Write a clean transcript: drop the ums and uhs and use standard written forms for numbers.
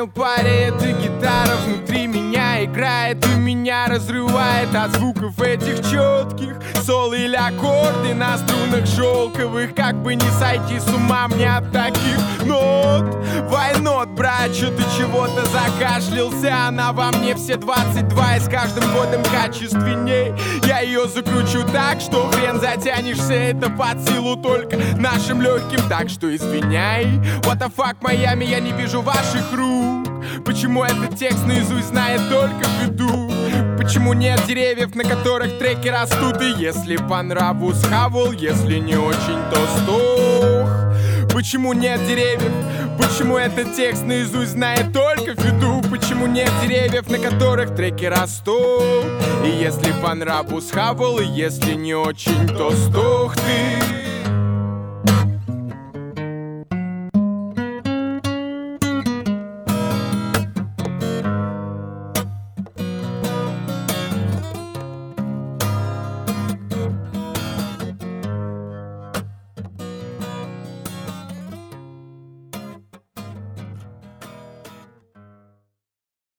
понял, паря, это гитара внутри меня играет и меня разрывает от звуков этих четких соло или аккорды на струнах шелковых. Как бы не сойти с ума мне от таких нот. Why not, брат, чё ты чего-то закашлялся? Она во мне все 22 и с каждым годом качественней. Я ее закручу так, что хрен затянешься. Это под силу только нашим легким, так что извиняй. What the fuck, Майами, я не вижу ваших рук. Почему этот текст наизусть знает только виду? Почему нет деревьев, на которых треки растут? И если по нраву схавал, если не очень, то сдох. Почему нет деревьев? Почему этот текст наизусть знает только виду? Почему нет деревьев, на которых треки растут? И если по нраву схавал, и если не очень, то сдох ты.